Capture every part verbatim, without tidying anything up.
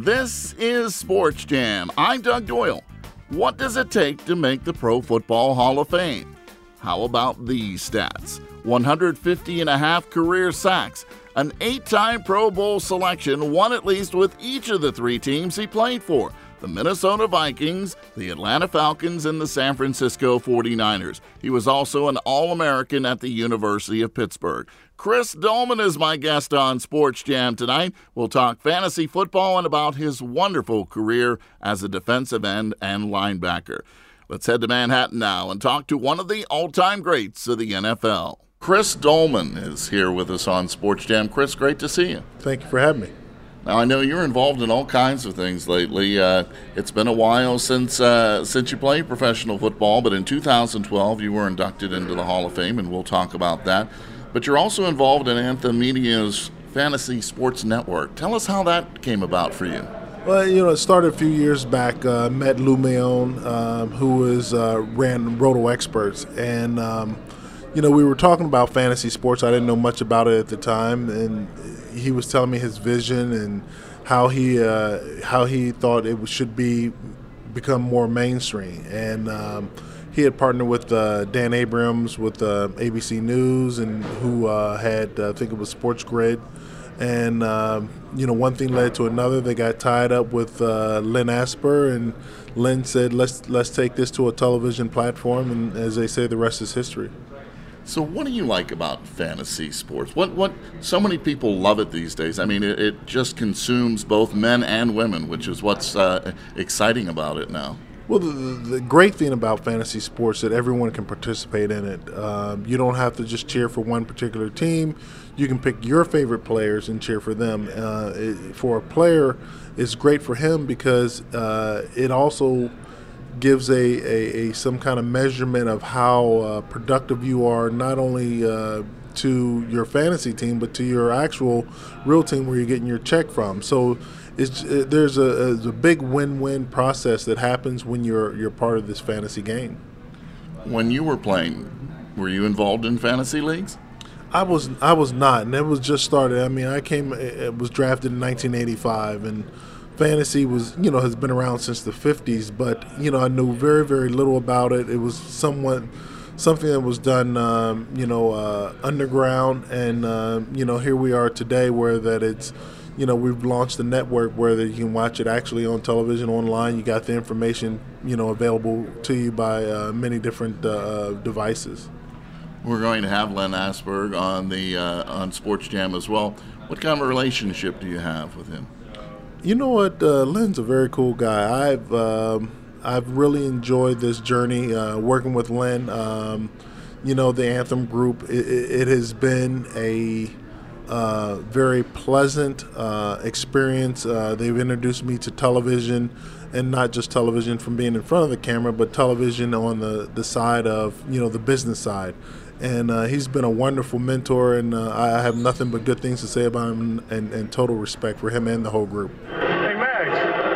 This is Sports Jam. I'm Doug Doyle. What does it take to make the Pro Football Hall of Fame? How about these stats? one hundred fifty and a half career sacks, an eight-time Pro Bowl selection, one at least with each of the three teams he played for, the Minnesota Vikings, the Atlanta Falcons, and the San Francisco forty-niners. He was also an All-American at the University of Pittsburgh. Chris Doleman is my guest on Sports Jam tonight. We'll talk fantasy football and about his wonderful career as a defensive end and linebacker. Let's head to Manhattan now and talk to one of the all-time greats of the N F L. Chris Doleman is here with us on Sports Jam. Chris, great to see you. Thank you for having me. Now, I know you're involved in all kinds of things lately. Uh, it's been a while since uh, since you played professional football, but in two thousand twelve you were inducted into the Hall of Fame, and we'll talk about that. But you're also involved in Anthem Media's Fantasy Sports Network. Tell us how that came about for you. Well, you know, it started a few years back. Uh, met Lou Mayon, um, who was uh, ran Roto Experts, and um, you know, we were talking about fantasy sports. I didn't know much about it at the time, and he was telling me his vision and how he uh, how he thought it should be become more mainstream. And um, he had partnered with uh, Dan Abrams with uh, A B C News, and who uh, had uh, I think it was Sports Grid. And, um, you know, one thing led to another. They got tied up with uh, Len Asper, and Len said, let's let's take this to a television platform. And as they say, the rest is history. So what do you like about fantasy sports? What what so many people love it these days. I mean, it, it just consumes both men and women, which is what's uh, exciting about it now. Well, the, the great thing about fantasy sports is that everyone can participate in it. Um, you don't have to just cheer for one particular team. You can pick your favorite players and cheer for them. Uh, it, for a player, it's great for him because uh, it also gives a, a, a some kind of measurement of how uh, productive you are, not only uh, to your fantasy team, but to your actual real team where you're getting your check from. So it's, it, there's a, a big win-win process that happens when you're you're part of this fantasy game. When you were playing, were you involved in fantasy leagues? I was I was not, and it was just started. I mean, I came, it was drafted in nineteen eighty-five, and fantasy was, you know, has been around since the fifties, but, you know, I knew very, very little about it. It was somewhat something that was done, um, you know, uh, underground, and, uh, you know, here we are today where that it's, you know, we've launched a network where that you can watch it actually on television, online. You got the information, you know, available to you by uh, many different uh, devices. We're going to have Len Asper on the uh, on Sports Jam as well. What kind of a relationship do you have with him? You know what, uh, Len's a very cool guy. I've um, I've really enjoyed this journey uh, working with Len. Um, you know, the Anthem Group. It, it has been a uh, very pleasant uh, experience. Uh, they've introduced me to television, and not just television from being in front of the camera, but television on the, the side of, you know, the business side. And uh, he's been a wonderful mentor, and uh, I have nothing but good things to say about him, and, and total respect for him and the whole group. Hey, Max.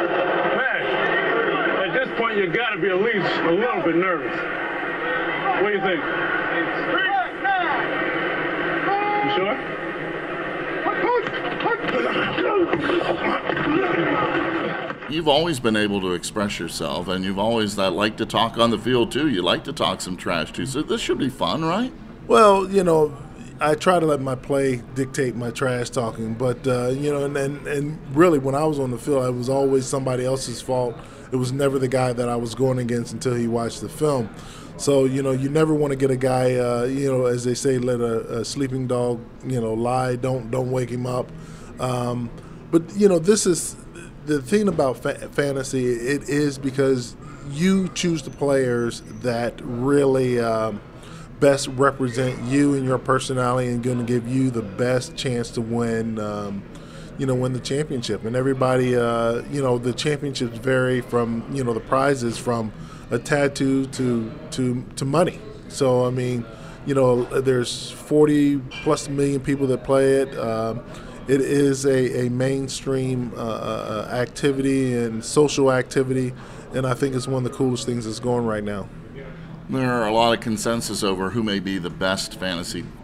Max, at this point, you got to be at least a little bit nervous. What do you think? You sure? You've always been able to express yourself, and you've always uh, liked to talk on the field, too. You like to talk some trash, too. So this should be fun, right? Well, you know, I try to let my play dictate my trash talking. But, uh, you know, and, and, and really when I was on the field, it was always somebody else's fault. It was never the guy that I was going against until he watched the film. So, you know, you never want to get a guy, uh, you know, as they say, let a, a sleeping dog, you know, lie. Don't, don't wake him up. Um, but, you know, this is – the thing about fa- fantasy, it is because you choose the players that really um, best represent you and your personality, and going to give you the best chance to win, um, you know, win the championship. And everybody, uh, you know, the championships vary from, you know, the prizes from a tattoo to to to money. So I mean, you know, there's forty plus million people that play it. Um, It is a, a mainstream uh, activity and social activity, and I think it's one of the coolest things that's going right now. There are a lot of consensus over who may be the best fantasy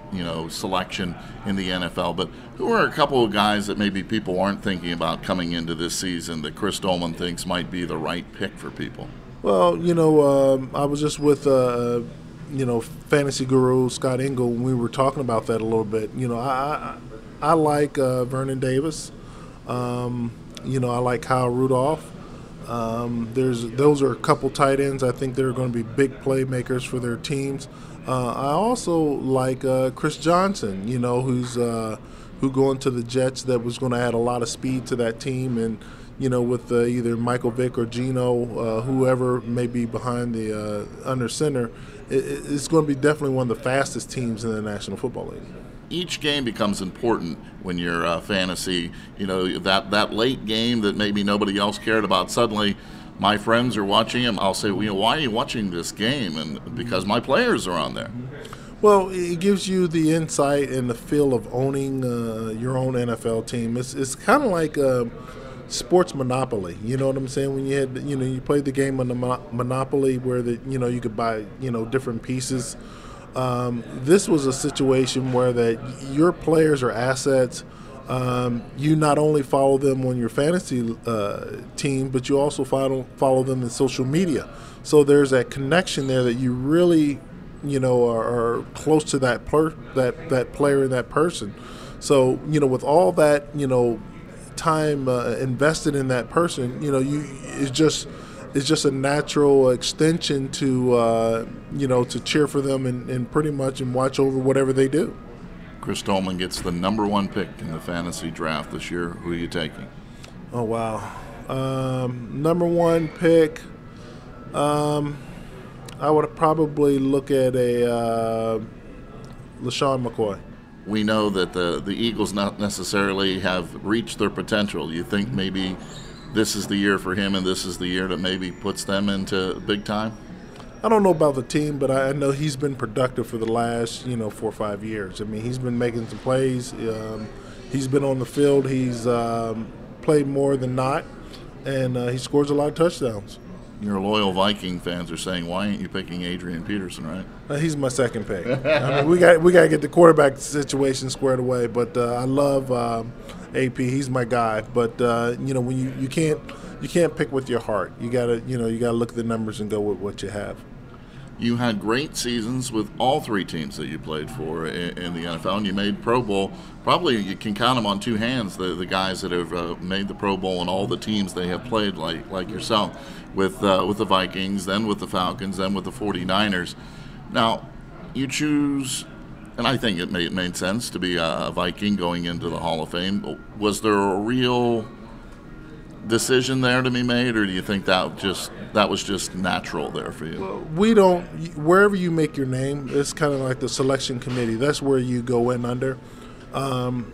you know, selection in the N F L. But who are a couple of guys that maybe people aren't thinking about coming into this season that Chris Doleman thinks might be the right pick for people? Well, you know, um, I was just with, uh, you know, fantasy guru Scott Engel, and we were talking about that a little bit. You know, I I, I like uh, Vernon Davis. Um, you know, I like Kyle Rudolph. Um, there's those are a couple tight ends I think they're going to be big playmakers for their teams. Uh, I also like uh, Chris Johnson, you know, who's uh, who going to the Jets that was going to add a lot of speed to that team, and you know, with uh, either Michael Vick or Geno, uh, whoever may be behind the uh, under center, it, it's going to be definitely one of the fastest teams in the National Football League. Each game becomes important when you're uh, fantasy. You know, that, that late game that maybe nobody else cared about, suddenly my friends are watching them. I'll say, well, you know, why are you watching this game? And because my players are on there. Well, it gives you the insight and the feel of owning uh, your own N F L team. It's it's kind of like a sports monopoly. You know what I'm saying? When you had, you know, you played the game on the Monopoly where the, you know, you could buy, you know, different pieces. Um, this was a situation where that your players are assets. Um, you not only follow them on your fantasy uh, team, but you also follow follow them in social media. So there's that connection there that you really, you know, are, are close to that per, that that player and that person. So you know, with all that, you know, time uh, invested in that person, you know, you it's just. It's just a natural extension to, uh, you know, to cheer for them and, and pretty much and watch over whatever they do. Chris Doleman gets the number one pick in the fantasy draft this year. Who are you taking? Oh, wow. Um, number one pick, um, I would probably look at a uh, LaShawn McCoy. We know that the, the Eagles not necessarily have reached their potential. You think maybe this is the year for him, and this is the year that maybe puts them into big time? I don't know about the team, but I know he's been productive for the last, you know, four or five years. I mean, he's been making some plays. Um, he's been on the field. He's um, played more than not, and uh, he scores a lot of touchdowns. Your loyal Viking fans are saying, why aren't you picking Adrian Peterson, right? Uh, he's my second pick. I mean, we got we got to get the quarterback situation squared away, but uh, I love um, A P. He's my guy. But uh, you know, when you, you can't you can't pick with your heart. You gotta you know you gotta look at the numbers and go with what you have. You had great seasons with all three teams that you played for in, in the N F L, and you made Pro Bowl. Probably you can count them on two hands, the, the guys that have uh, made the Pro Bowl and all the teams they have played, like like yourself, with uh, with the Vikings, then with the Falcons, then with the forty-niners. Now, you choose, and I think it made, it made sense to be a Viking going into the Hall of Fame. Was there a real decision there to be made, or do you think that just that was just natural there for you? Well, we don't. Wherever you make your name, it's kind of like the selection committee. That's where you go in under. Um,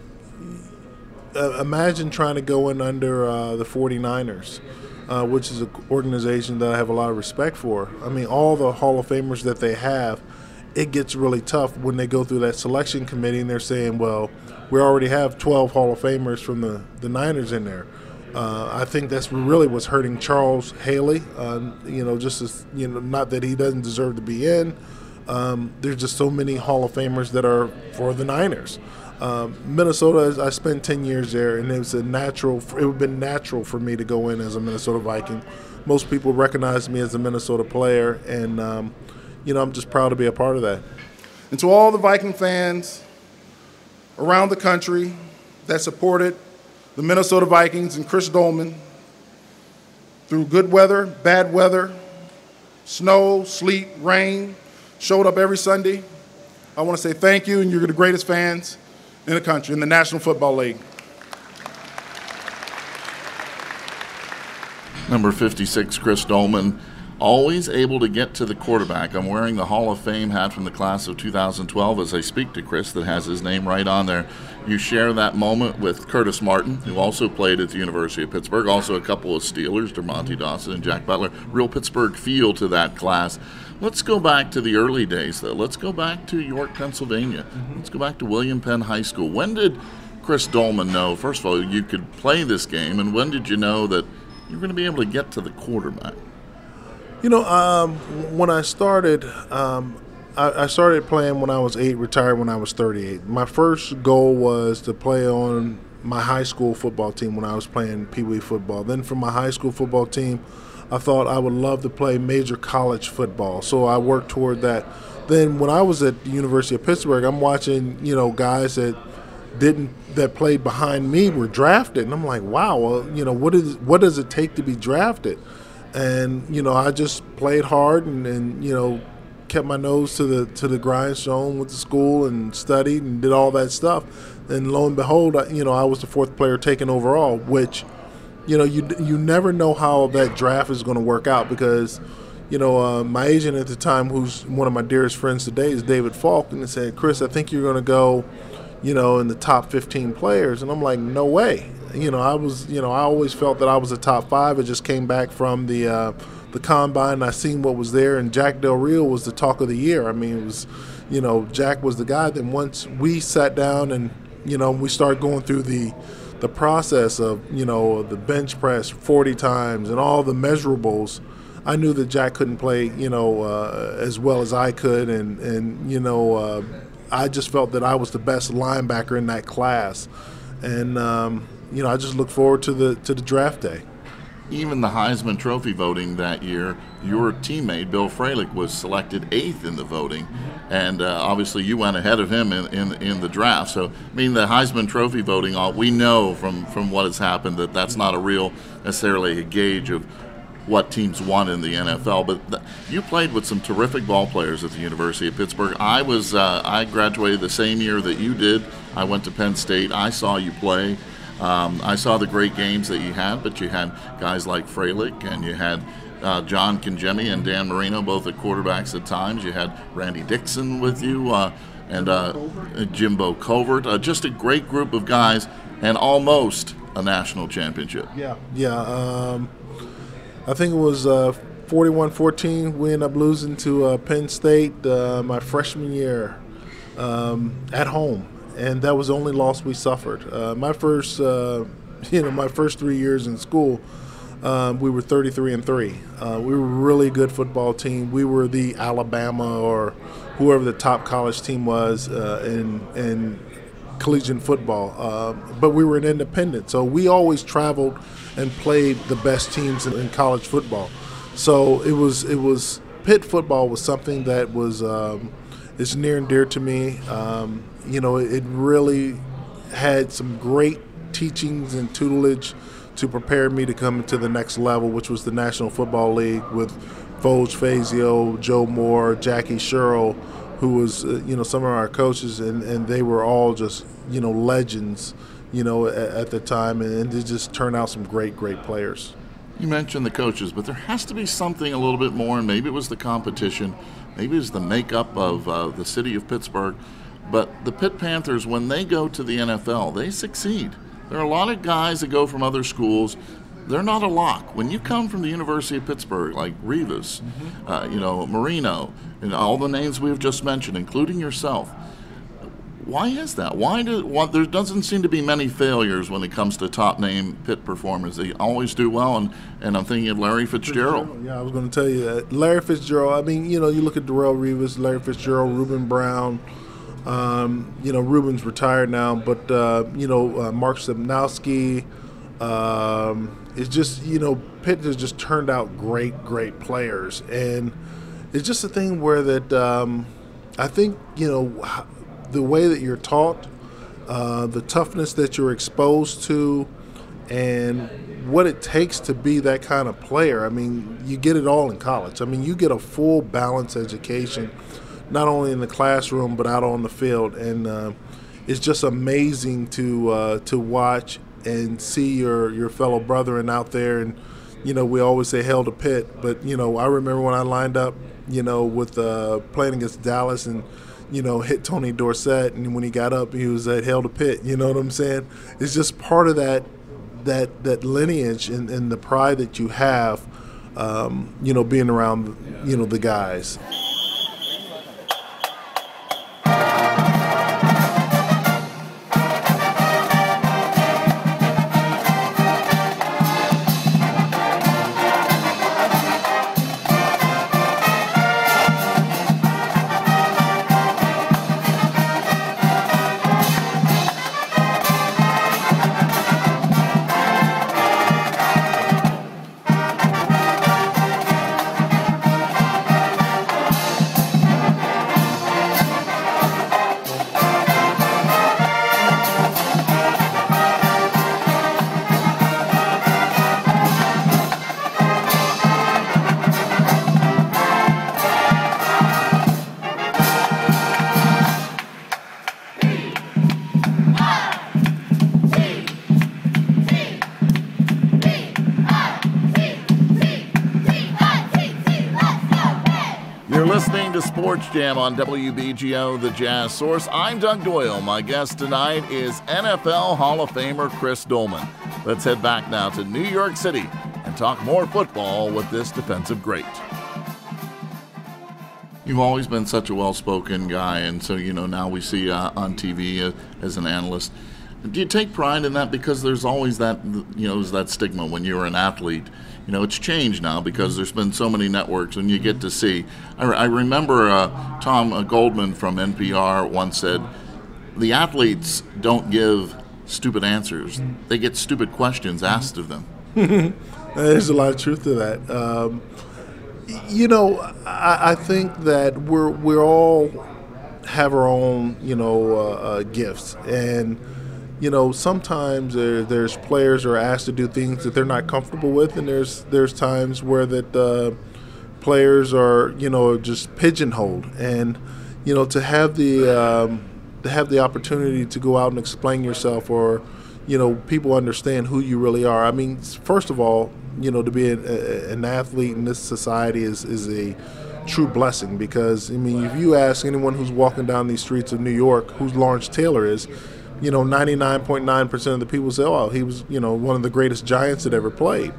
uh, imagine trying to go in under uh, the forty-niners, uh, which is an organization that I have a lot of respect for. I mean, all the Hall of Famers that they have, it gets really tough when they go through that selection committee and they're saying, well, we already have twelve Hall of Famers from the, the Niners in there. Uh, I think that's really what's hurting Charles Haley. Uh, you know, just as, you know, not that he doesn't deserve to be in. Um, there's just so many Hall of Famers that are for the Niners. Um, Minnesota, I spent ten years there, and it was a natural. It would have been natural for me to go in as a Minnesota Viking. Most people recognize me as a Minnesota player, and um, you know, I'm just proud to be a part of that. And to all the Viking fans around the country that supported the Minnesota Vikings and Chris Doleman through good weather, bad weather, snow, sleet, rain, showed up every Sunday, I want to say thank you, and you're the greatest fans in the country, in the National Football League. Number fifty-six, Chris Doleman, always able to get to the quarterback. I'm wearing the Hall of Fame hat from the class of two thousand twelve as I speak to Chris that has his name right on there. You share that moment with Curtis Martin, who also played at the University of Pittsburgh, also a couple of Steelers, DeMonte Dawson and Jack Butler. Real Pittsburgh feel to that class. Let's go back to the early days, though. Let's go back to York, Pennsylvania. Mm-hmm. Let's go back to William Penn High School. When did Chris Doleman know, first of all, you could play this game, and when did you know that you're going to be able to get to the quarterback? You know, um, when I started, um, I, I started playing when I was eight, retired when I was thirty-eight. My first goal was to play on my high school football team when I was playing Pee Wee football. Then from my high school football team, I thought I would love to play major college football, so I worked toward that. Then when I was at the University of Pittsburgh, I'm watching, you know, guys that didn't that played behind me were drafted, and I'm like, wow, well, you know, what is what does it take to be drafted? And you know, I just played hard and, and you know, kept my nose to the to the grindstone, went to school and studied and did all that stuff. And lo and behold, I, you know, I was the fourth player taken overall, which, you know, you you never know how that draft is going to work out because, you know, uh, my agent at the time, who's one of my dearest friends today, is David Falk, and he said, Chris, I think you're going to go, you know, in the top fifteen players. And I'm like, no way. You know, I was, you know, I always felt that I was a top five. I just came back from the uh, the combine, and I seen what was there, and Jack Del Rio was the talk of the year. I mean, it was, you know, Jack was the guy. Then once we sat down and, you know, we started going through the the process of, you know, the bench press forty times and all the measurables, I knew that Jack couldn't play, you know, uh, as well as I could, and and you know, uh, I just felt that I was the best linebacker in that class, and um, you know, I just look forward to the to the draft day. Even the Heisman Trophy voting that year, your teammate Bill Fralick was selected eighth in the voting, and uh, obviously you went ahead of him in, in in the draft. So, I mean, the Heisman Trophy voting, all we know from from what has happened that that's not a real necessarily a gauge of what teams won in the N F L. But th- you played with some terrific ball players at the University of Pittsburgh. I was uh, I graduated the same year that you did. I went to Penn State. I saw you play. Um, I saw the great games that you had, but you had guys like Fralick, and you had uh, John Kangemi and Dan Marino, both at quarterbacks at times. You had Randy Dixon with you, uh, and uh, Jimbo Covert. Uh, just a great group of guys, and almost a national championship. Yeah, yeah. Um, I think it was uh, forty-one fourteen. We ended up losing to uh, Penn State uh, my freshman year um, at home. And that was the only loss we suffered. Uh, my first, uh, you know, my first three years in school, um, we were thirty-three and three. Uh, we were a really good football team. We were the Alabama or whoever the top college team was uh, in in collegiate football. Uh, but we were an independent, so we always traveled and played the best teams in, in college football. So it was it was Pitt football was something that was um, it's near and dear to me. Um, You know, it really had some great teachings and tutelage to prepare me to come to the next level, which was the National Football League with Foles Fazio, Joe Moore, Jackie Sherrill, who was, uh, you know, some of our coaches, and, and they were all just, you know, legends, you know, at, at the time, and, and they just turned out some great, great players. You mentioned the coaches, but there has to be something a little bit more, and maybe it was the competition, maybe it was the makeup of uh, the city of Pittsburgh. But the Pitt Panthers, when they go to the N F L, they succeed. There are a lot of guys that go from other schools. They're not a lock. When you come from the University of Pittsburgh, like Revis, mm-hmm. uh, you know, Marino, and all the names we've just mentioned, including yourself, why is that? Why do why, there doesn't seem to be many failures when it comes to top-name Pitt performers? They always do well, and, and I'm thinking of Larry Fitzgerald. Fitzgerald. Yeah, I was going to tell you that. Larry Fitzgerald, I mean, you know, you look at Darrelle Revis, Larry Fitzgerald, Reuben Brown. Um, you know, Ruben's retired now, but, uh, you know, uh, Mark Stepnowski. Um, it's just, you know, Pitt has just turned out great, great players. And it's just a thing where that um, I think, you know, the way that you're taught, uh, the toughness that you're exposed to, and what it takes to be that kind of player. I mean, you get it all in college. I mean, you get a full balanced education, not only in the classroom but out on the field, and uh, it's just amazing to uh, to watch and see your, your fellow brethren out there. And you know, we always say hail to Pitt, but you know, I remember when I lined up, you know, with uh, playing against Dallas and you know hit Tony Dorsett, and when he got up, he was at hail to Pitt. You know what I'm saying? It's just part of that that that lineage and, and the pride that you have, um, you know, being around you know the guys. You're listening to Sports Jam on W B G O, the Jazz Source. I'm Doug Doyle. My guest tonight is N F L Hall of Famer Chris Doleman. Let's head back now to New York City and talk more football with this defensive great. You've always been such a well-spoken guy, and so, you know, now we see uh, on T V uh, as an analyst. Do you take pride in that? Because there's always that, you know, that stigma when you're an athlete. You know, it's changed now because there's been so many networks, and you get to see. I, I remember uh, Tom Goldman from N P R once said, the athletes don't give stupid answers. They get stupid questions asked of them. There's a lot of truth to that. Um, you know, I, I think that we're we're all have our own, you know, uh, uh, gifts. And you know, sometimes there, there's players who are asked to do things that they're not comfortable with, and there's there's times where that uh, players are, you know, just pigeonholed. And you know, to have the um, to have the opportunity to go out and explain yourself, or you know, people understand who you really are. I mean, first of all, you know, to be a, a, an athlete in this society is is a true blessing, because I mean, if you ask anyone who's walking down these streets of New York who Lawrence Taylor is, you know, ninety-nine point nine percent of the people say, oh, he was, you know, one of the greatest Giants that ever played.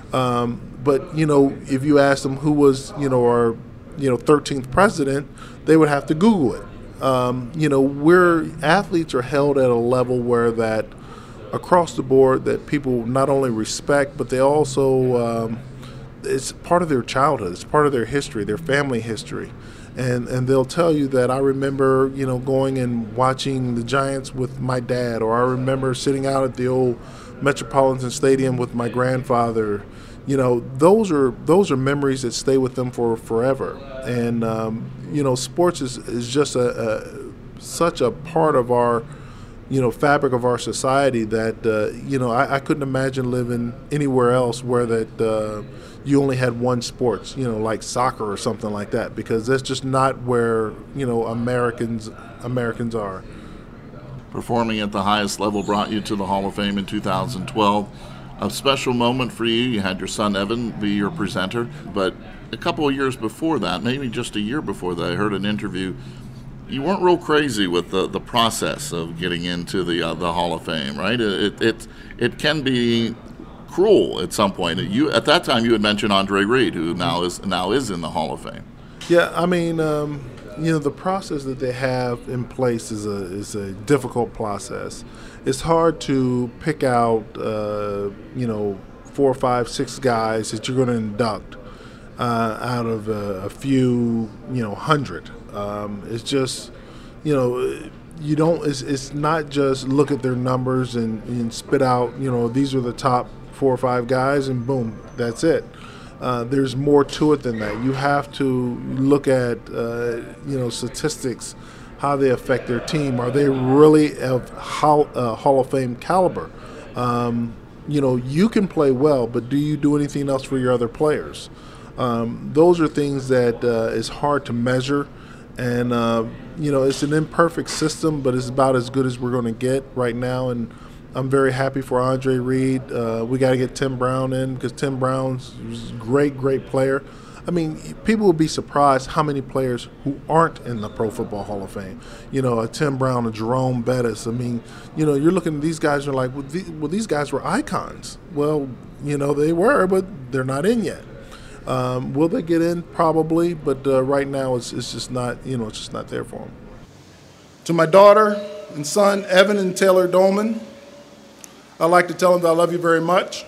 Um, but, you know, if you ask them who was, you know, our, you know, thirteenth president, they would have to Google it. Um, you know, we're, athletes are held at a level where that across the board that people not only respect, but they also, um, it's part of their childhood. It's part of their history, their family history. And and they'll tell you that I remember, you know, going and watching the Giants with my dad, or I remember sitting out at the old Metropolitan Stadium with my grandfather. You know, those are those are memories that stay with them for forever. And um, you know, sports is is just a, a such a part of our, you know, fabric of our society that uh, you know, I, I couldn't imagine living anywhere else where that. Uh, you only had one sport, you know, like soccer or something like that, because that's just not where, you know, Americans Americans are. Performing at the highest level brought you to the Hall of Fame in two thousand twelve. A special moment for you. You had your son Evan be your presenter, but a couple of years before that, maybe just a year before that, I heard an interview. You weren't real crazy with the, the process of getting into the uh, the Hall of Fame, right? It it it can be cruel at some point. You at that time you had mentioned Andre Reed, who now is now is in the Hall of Fame. Yeah, I mean, um, you know, the process that they have in place is a is a difficult process. It's hard to pick out, uh, you know, four, five, six guys that you're going to induct uh, out of a, a few, you know, hundred. Um, it's just, you know, you don't. It's, it's not just look at their numbers and, and spit out, you know, these are the top four or five guys, and boom, that's it. Uh, there's more to it than that. You have to look at, uh, you know, statistics, how they affect their team. Are they really of Hall, uh, Hall of Fame caliber? Um, you know, you can play well, but do you do anything else for your other players? Um, those are things that uh, is hard to measure, and uh, you know, it's an imperfect system, but it's about as good as we're going to get right now. And I'm very happy for Andre Reed. Uh, we got to get Tim Brown in, because Tim Brown's a great, great player. I mean, people will be surprised how many players who aren't in the Pro Football Hall of Fame. You know, a Tim Brown, a Jerome Bettis. I mean, you know, you're looking at these guys and you're like, well, these, well, these guys were icons. Well, you know, they were, but they're not in yet. Um, will they get in? Probably, but uh, right now it's, it's just not, you know, it's just not there for them. To my daughter and son, Evan and Taylor Doleman, I'd like to tell them that I love you very much,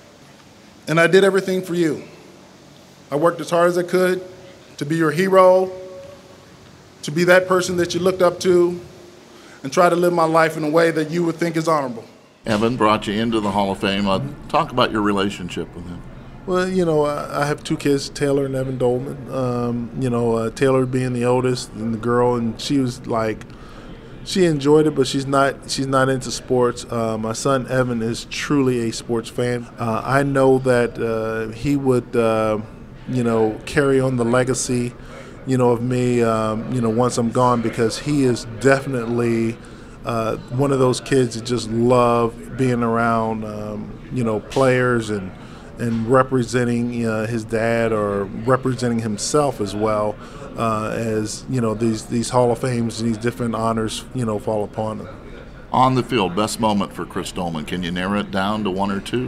and I did everything for you. I worked as hard as I could to be your hero, to be that person that you looked up to, and try to live my life in a way that you would think is honorable. Evan brought you into the Hall of Fame. Uh, talk about your relationship with him. Well, you know, I have two kids, Taylor and Evan Doleman. Um, you know, uh, Taylor being the oldest and the girl, and she was like, she enjoyed it, but she's not she's not into sports. Uh, my son Evan is truly a sports fan. Uh, I know that uh, he would, uh, you know, carry on the legacy, you know, of me, um, you know, once I'm gone, because he is definitely uh, one of those kids that just love being around, um, you know, players and and representing uh, his dad or representing himself as well uh, as, you know, these, these Hall of Fames, these different honors, you know, fall upon him. On the field, best moment for Chris Doleman. Can you narrow it down to one or two?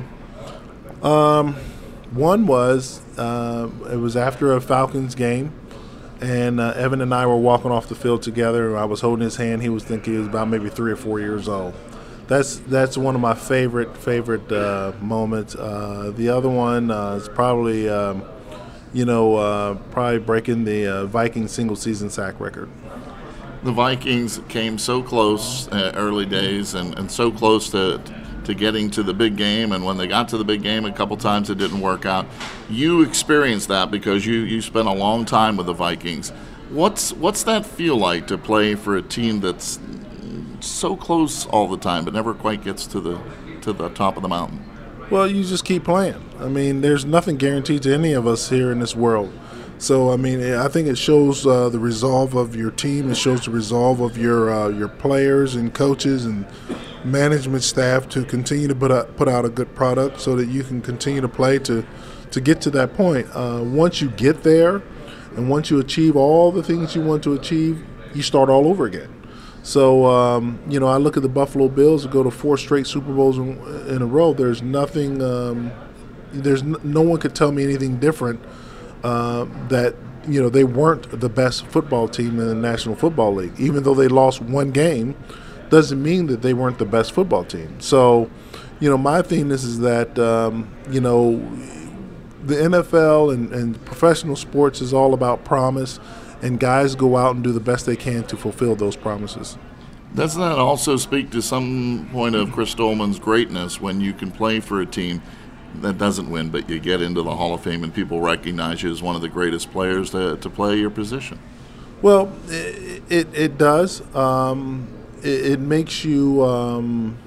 Um, one was, uh, it was after a Falcons game. And uh, Evan and I were walking off the field together. I was holding his hand. He was thinking he was about maybe three or four years old. That's that's one of my favorite favorite uh, moments. Uh, the other one uh, is probably, um, you know, uh, probably breaking the uh, Viking single season sack record. The Vikings came so close uh, early days, and, and so close to to getting to the big game, and when they got to the big game a couple times it didn't work out. You experienced that because you, you spent a long time with the Vikings. What's what's that feel like to play for a team that's so close all the time but never quite gets to the to the top of the mountain? Well, you just keep playing. I mean, there's nothing guaranteed to any of us here in this world. So, I mean, I think it shows uh, the resolve of your team. It shows the resolve of your uh, your players and coaches and management staff to continue to put out, put out a good product so that you can continue to play to, to get to that point. Uh, once you get there and once you achieve all the things you want to achieve, you start all over again. So, um, you know, I look at the Buffalo Bills who go to four straight Super Bowls in, in a row. There's nothing, um, there's n- no one could tell me anything different uh, that, you know, they weren't the best football team in the National Football League. Even though they lost one game, doesn't mean that they weren't the best football team. So, you know, my thing is, is that, um, you know, the N F L and, and professional sports is all about promise, and guys go out and do the best they can to fulfill those promises. Doesn't that also speak to some point of Chris Doleman's greatness when you can play for a team that doesn't win, but you get into the Hall of Fame and people recognize you as one of the greatest players to, to play your position? Well, it, it, it does. Um, it, it makes you um,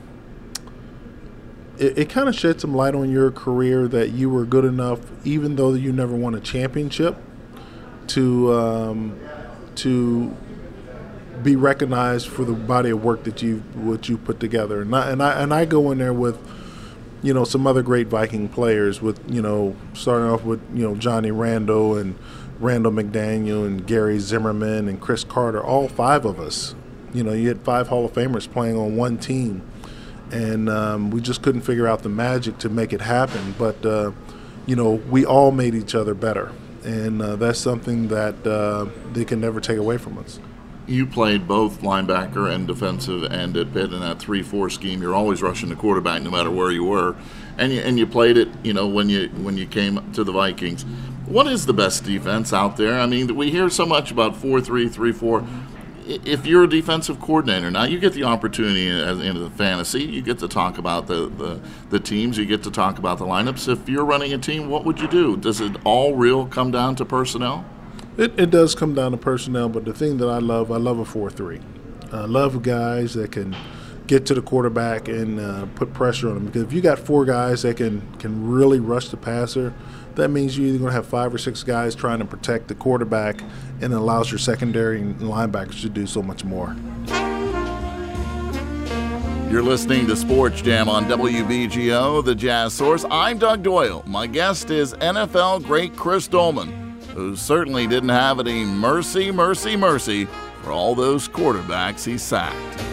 it, it kind of sheds some light on your career that you were good enough, even though you never won a championship, to um, to be recognized for the body of work that you what you put together. And I, and I and I go in there with, you know, some other great Viking players, with, you know, starting off with, you know, Johnny Randall and Randall McDaniel and Gary Zimmerman and Chris Carter, all five of us. You know, you had five Hall of Famers playing on one team, and um, we just couldn't figure out the magic to make it happen. But, uh, you know, we all made each other better, and uh, that's something that uh, they can never take away from us. You played both linebacker and defensive end at Pitt in that three four scheme. You're always rushing the quarterback no matter where you were. And you, and you played it, you know, when you when you came to the Vikings. What is the best defense out there? I mean, we hear so much about four three, three four. If you're a defensive coordinator, now you get the opportunity as into the fantasy. You get to talk about the, the, the teams. You get to talk about the lineups. If you're running a team, what would you do? Does it all real come down to personnel? It, it does come down to personnel, but the thing that I love, I love a four three. I love guys that can get to the quarterback and uh, put pressure on them. Because if you got four guys that can, can really rush the passer, that means you're either going to have five or six guys trying to protect the quarterback, and it allows your secondary and linebackers to do so much more. You're listening to Sports Jam on W B G O, the Jazz Source. I'm Doug Doyle. My guest is N F L great Chris Doleman, who certainly didn't have any mercy, mercy, mercy for all those quarterbacks he sacked.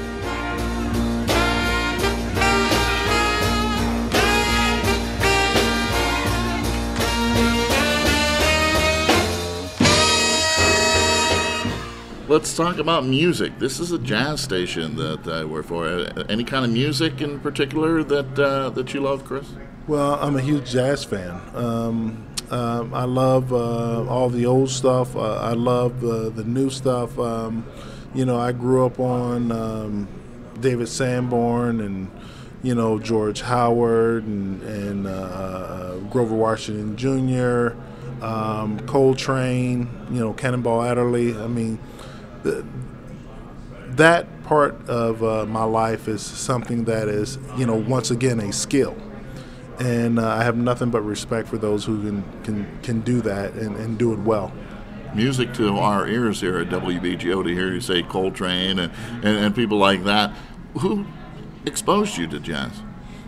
Let's talk about music. This is a jazz station that I work for. Any kind of music in particular that uh, that you love, Chris? Well, I'm a huge jazz fan. Um, um, I love uh, all the old stuff. Uh, I love uh, the new stuff. Um, you know, I grew up on um, David Sanborn and, you know, George Howard and, and uh, Grover Washington Junior, um, Coltrane, you know, Cannonball Adderley. I mean, the, that part of uh, my life is something that is, you know, once again, a skill. And uh, I have nothing but respect for those who can can, can do that and, and do it well. Music to our ears here at W B G O to hear you say Coltrane and, and, and people like that. Who exposed you to jazz?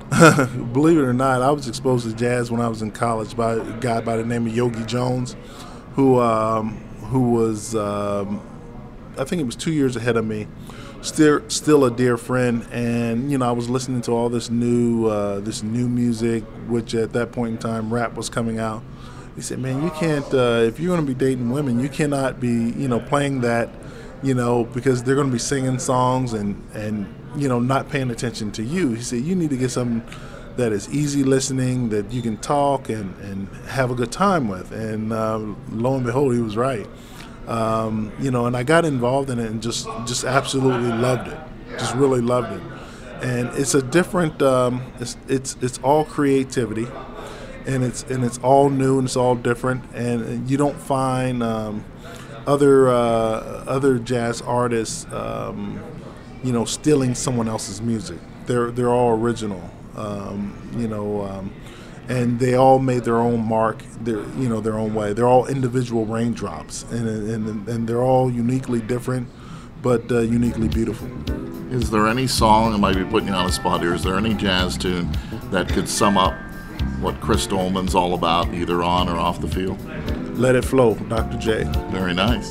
Believe it or not, I was exposed to jazz when I was in college by a guy by the name of Yogi Jones, who um, who was, um, I think he was two years ahead of me, still still a dear friend. And you know, I was listening to all this new uh, this new music, which at that point in time, rap was coming out. He said, "Man, you can't uh, if you're going to be dating women, you cannot be you know playing that, you know, because they're going to be singing songs and and you know not paying attention to you." He said, "You need to get something that is easy listening, that you can talk and, and have a good time with." And uh, lo and behold, he was right. Um, you know, and I got involved in it and just just absolutely loved it. Just really loved it. And it's a different. Um, it's it's it's all creativity, and it's and it's all new and it's all different. And you don't find um, other uh, other jazz artists, um, you know, stealing someone else's music. They're they're all original. Um, you know, um, and they all made their own mark, their you know their own way. They're all individual raindrops, and and and they're all uniquely different, but uh, uniquely beautiful. Is there any song, I might be putting you on a spot here, is there any jazz tune that could sum up what Chris Doleman's all about, either on or off the field? Let It Flow, Doctor J. Very nice.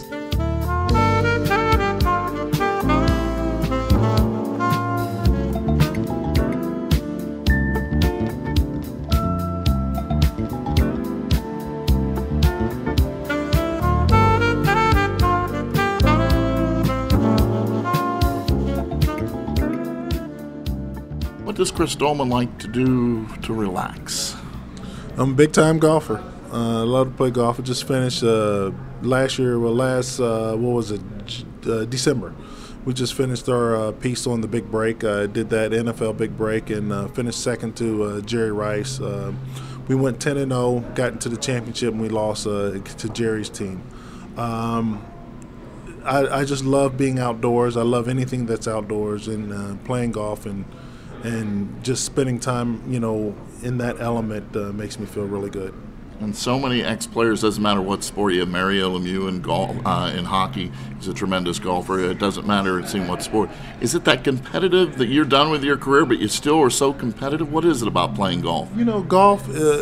What does Chris Doleman like to do to relax? I'm a big-time golfer. Uh, I love to play golf. I just finished uh, last year, well, last, uh, what was it, uh, December. We just finished our uh, piece on the Big Break. I did that N F L Big Break and uh, finished second to uh, Jerry Rice. Uh, we went ten and oh, got into the championship, and we lost uh, to Jerry's team. Um, I, I just love being outdoors. I love anything that's outdoors, and uh, playing golf and and just spending time, you know, in that element uh, makes me feel really good. And so many ex-players, doesn't matter what sport. You have Mario Lemieux in golf, uh, in hockey. He's a tremendous golfer. It doesn't matter, it's in what sport. Is it that competitive that you're done with your career, but you still are so competitive? What is it about playing golf? You know, golf, uh,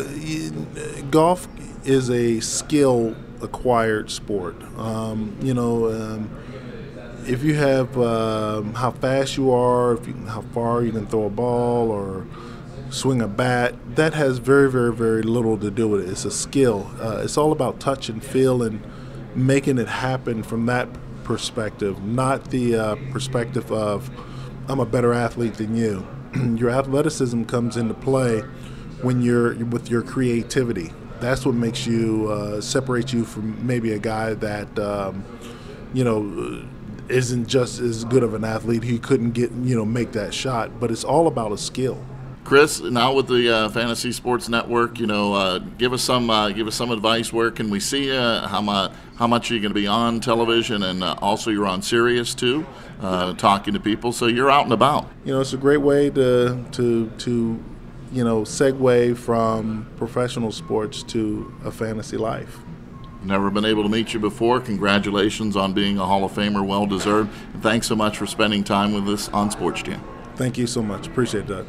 golf is a skill acquired sport. Um, you know, um, if you have um, how fast you are, if you, how far you can throw a ball or swing a bat, that has very, very, very little to do with it. It's a skill. Uh, it's all about touch and feel and making it happen from that perspective, not the uh, perspective of I'm a better athlete than you. Your athleticism comes into play when you're with your creativity. That's what makes you uh, separate you from maybe a guy that um, you know isn't just as good of an athlete. He couldn't get you know make that shot, but it's all about a skill. Chris, now with the uh, Fantasy Sports Network, you know, uh, give us some uh, give us some advice. Where can we see you? How much how much are you going to be on television? And uh, also, you're on Sirius too, uh, talking to people. So you're out and about. You know, it's a great way to to to you know segue from professional sports to a fantasy life. Never been able to meet you before. Congratulations on being a Hall of Famer, well deserved. And thanks so much for spending time with us on Sports Jam. Thank you so much. Appreciate that.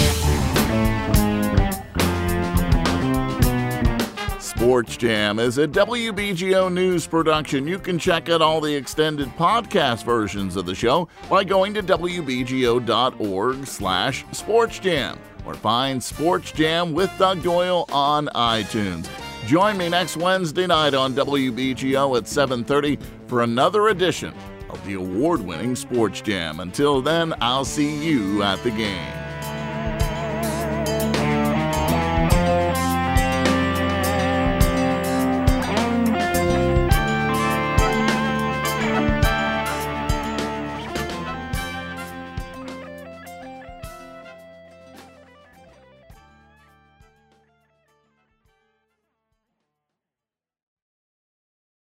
Sports Jam is a W B G O News production. You can check out all the extended podcast versions of the show by going to W B G O dot org slash Sports Jam or find Sports Jam with Doug Doyle on iTunes. Join me next Wednesday night on W B G O at seven thirty for another edition of the award-winning Sports Jam. Until then, I'll see you at the game.